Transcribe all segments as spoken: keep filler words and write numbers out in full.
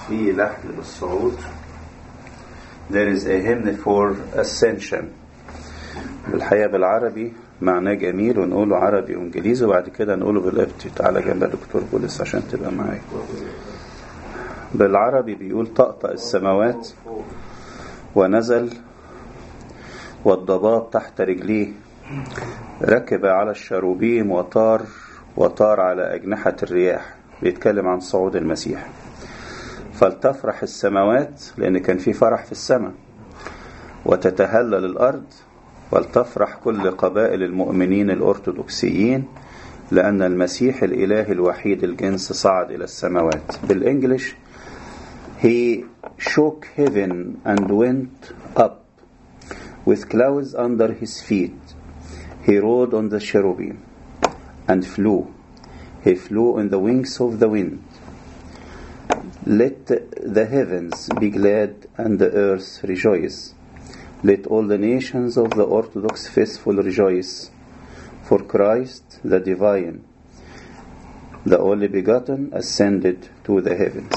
في لحن بالصعود. There is a hymn for ascension. بالحقيقة بالعربي معناه جميل، ونقوله عربي وانجليزي وبعد كده نقوله بالقبطي. تعالى جنب دكتور بولس عشان تبقى معايا. بالعربي بيقول: طأطأ السماوات ونزل والضباب تحت رجليه، ركب على الشروبيم وطار وطار على أجنحة الرياح. بيتكلم عن صعود المسيح. فلتفرح السماوات، لأن كان في فرح في السماء، وتتهلل الأرض، ولتفرح كل قبائل المؤمنين الأرثوذكسيين، لأن المسيح الإله الوحيد الجنس صعد إلى السماوات. بالإنجليش: He shook heaven and went up with clouds under his feet. He rode on the cherubim and flew. He flew on the wings of the wind. Let the heavens be glad and the earth rejoice. Let all the nations of the Orthodox faithful rejoice. For Christ the divine, the only begotten, ascended to the heavens.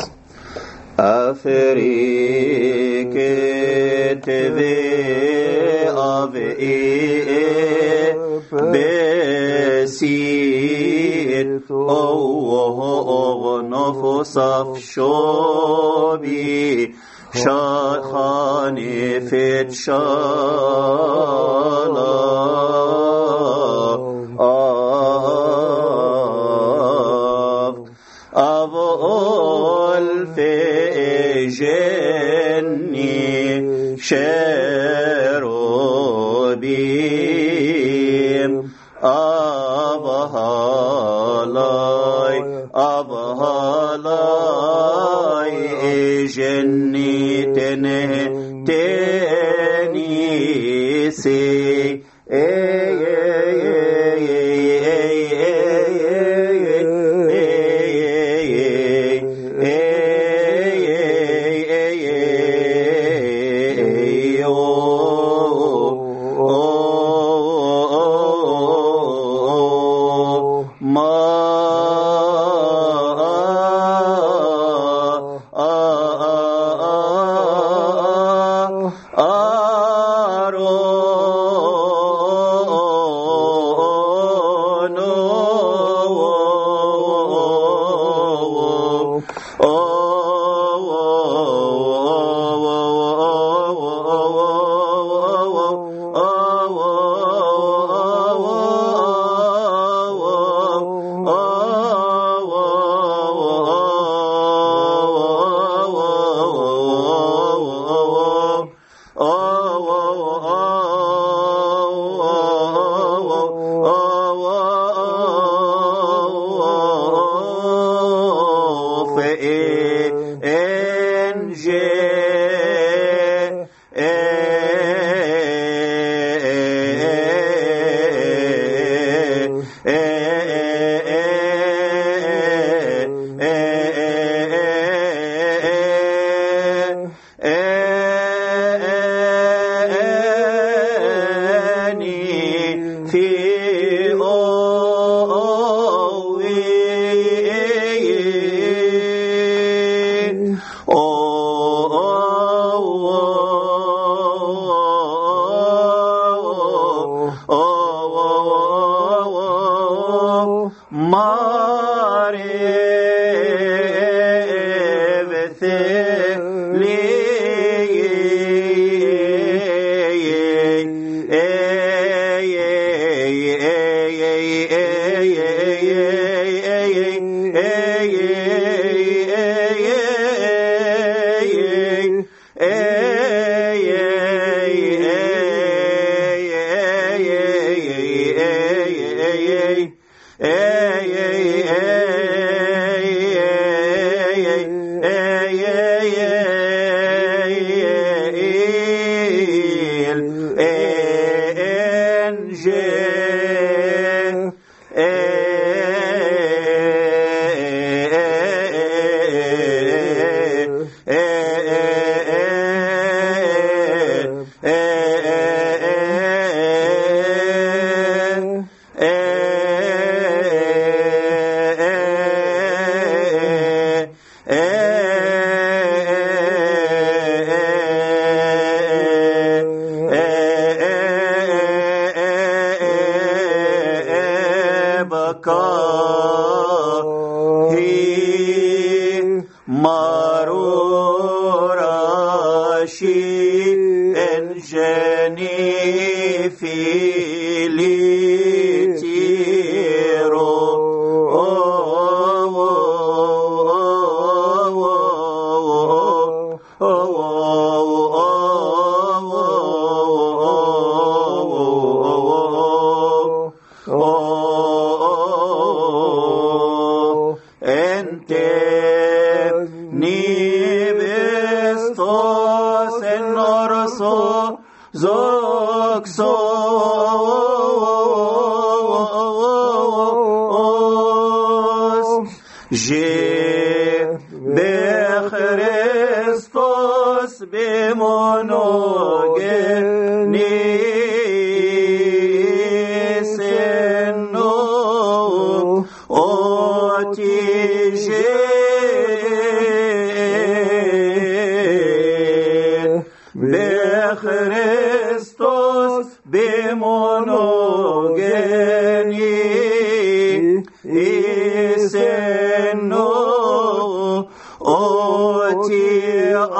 Afriket ve ave besit o nofos afshobi shachani fit shala av avol fe jenni cherubim abhalai abhalai jenni tene tenisi مرورا شيء جاني في ليتيرو جي بخريستوس بمونوجني سنو اوتي جي بخريستوس بمونوجني سنو أوتي آه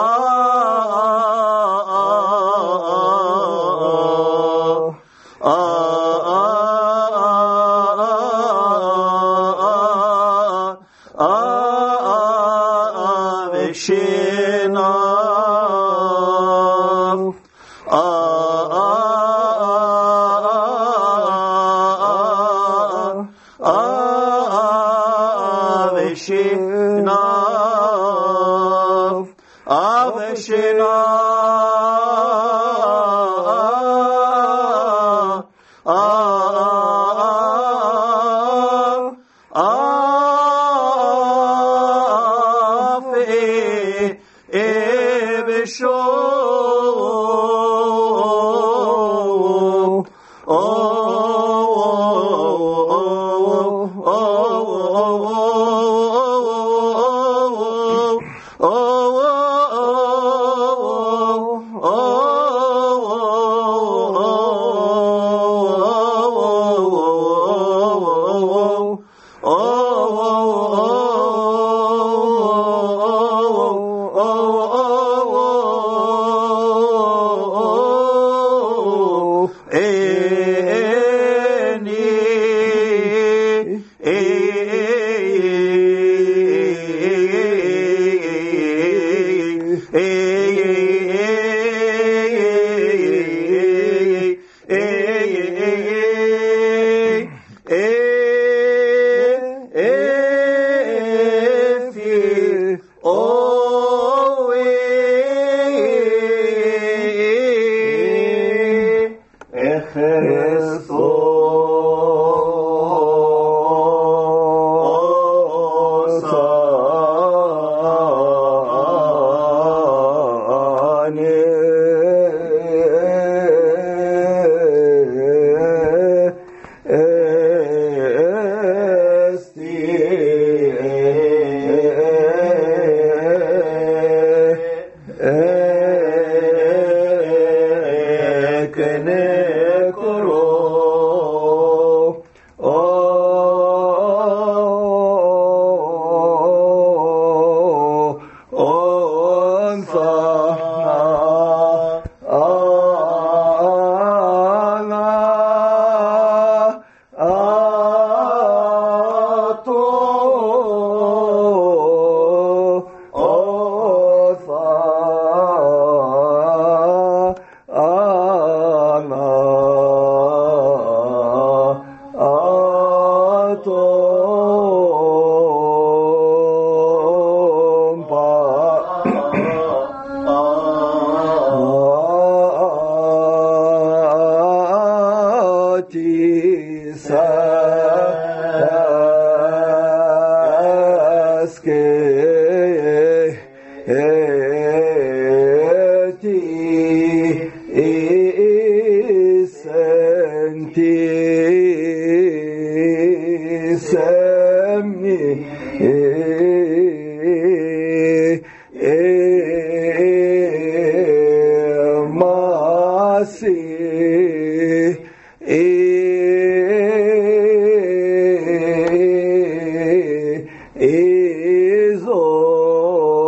إيزو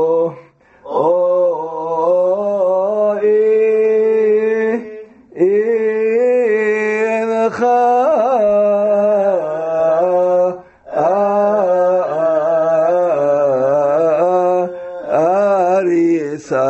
Arisa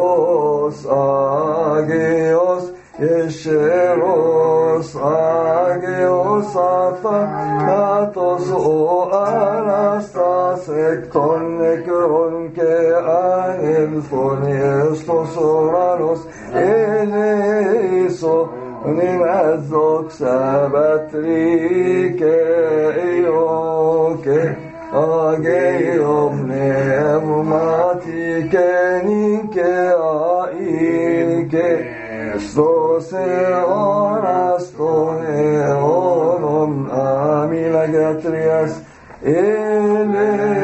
Agios, Yesheros, Agios athanatos o anastasek ton nekron ke anelthon estos oranos eleso ninazok sabatrike eoke ageiom neumatike ninke aike stose orastone onom amilagatrias ele